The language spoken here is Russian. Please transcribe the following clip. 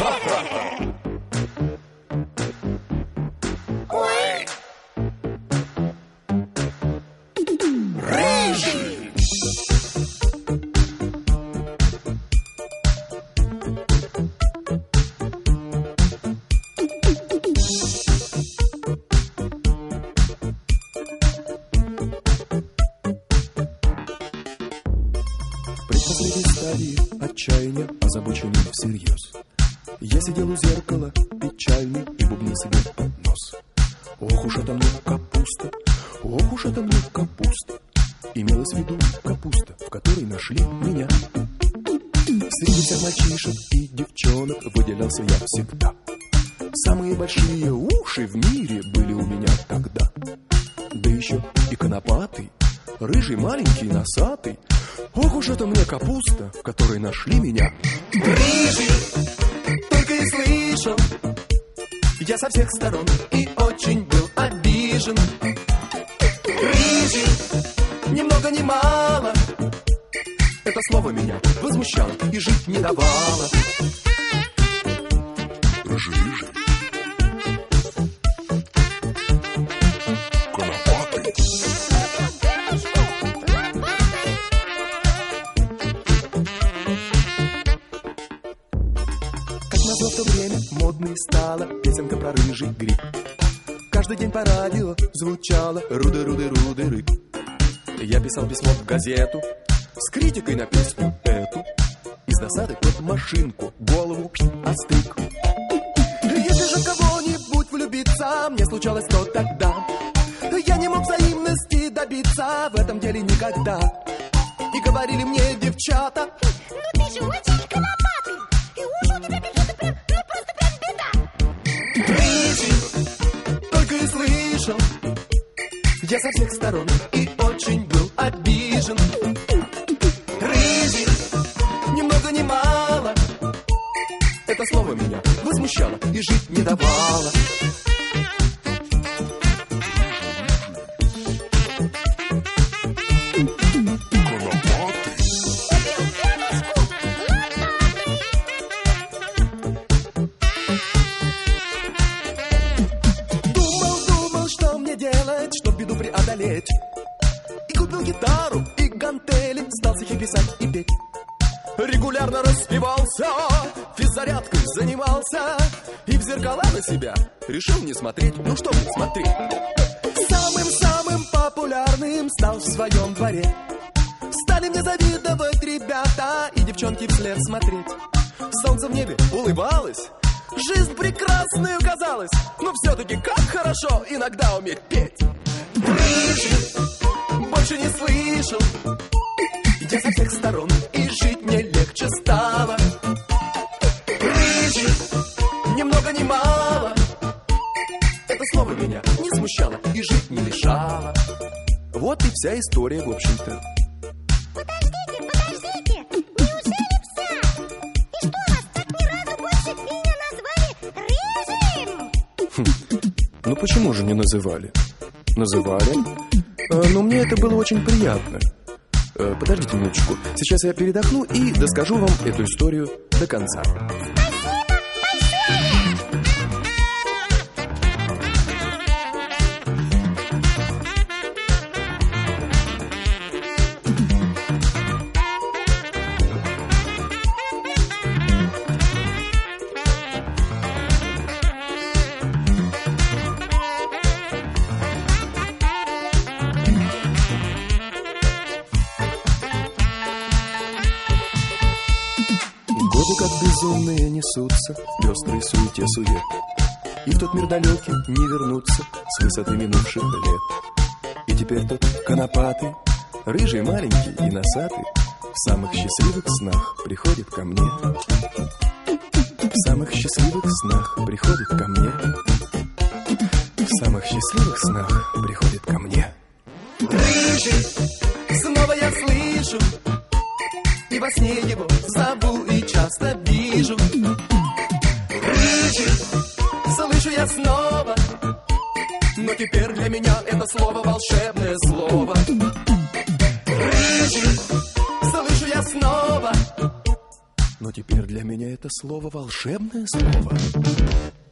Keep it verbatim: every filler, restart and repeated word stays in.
Ой. Рыжий. Предпоследней стадии отчаяния, озабоченный всерьез, я сидел у зеркала, печальный, и бубнил себе под нос. Ох уж это мне капуста, ох уж это мне капуста. Имелась в виду капуста, в которой нашли меня. Среди всех мальчишек и девчонок выделялся я всегда. Самые большие уши в мире были у меня тогда. Да еще и конопатый, рыжий, маленький, носатый. Ох уж это мне капуста, в которой нашли меня. Рыжий, только и слышал я со всех сторон и очень был обижен. Рыжий, ни много ни мало, это слово меня возмущало и жить не давало. Рыжий, рыжий, конопатый. Назло в то время модной стала песенка про рыжий гриб. Каждый день по радио звучало руды-руды-руды-ры. Я писал письмо в газету с критикой на песню эту. Из досады под машинку голову остык. Если же кого-нибудь влюбиться мне случалось, то тогда я не мог взаимности добиться в этом деле никогда. И говорили мне девчата: ну ты же очень конопатый, и уши у тебя какие-то прям, ну просто прям беда. Рыжий, только и слышал я со всех сторон и очень был обижен. Рыжий, ни много ни мало, это слово меня возмущало и жить не давало. Чтоб беду преодолеть, и купил гитару и гантели, стал стихи писать и петь. Регулярно распевался, физзарядкой занимался, и в зеркала на себя решил не смотреть. Ну что мне смотреть? Самым-самым популярным стал в своем дворе. Стали мне завидовать ребята и девчонки вслед смотреть. Солнце в небе улыбалось, жизнь прекрасной казалась, но все-таки как хорошо иногда уметь петь. Рыжий, больше не слышал я со всех сторон, и жить мне легче стало. Рыжий, ни много ни мало, это слово меня не смущало и жить не мешало. Вот и вся история, в общем-то. Подождите, подождите, неужели вся? И что, вас так ни разу больше меня назвали рыжим? Хм. Ну почему же не называли? Называли. А, но мне это было очень приятно. А, подождите минуточку. Сейчас я передохну и доскажу вам эту историю до конца. Годы как безумные несутся в пестрой суете-сует, и в тот мир далекий не вернуться с высоты минувших лет. И теперь тот конопатый, рыжий, маленький и носатый в самых счастливых снах приходит ко мне. В самых счастливых снах приходит ко мне. В самых счастливых снах приходит ко мне. Рыжий, снова я слышу, и во сне его зову и часто вижу. Рыжий, слышу я снова, но теперь для меня это слово волшебное слово. Рыжий, слышу я снова, Но теперь для меня это слово волшебное слово.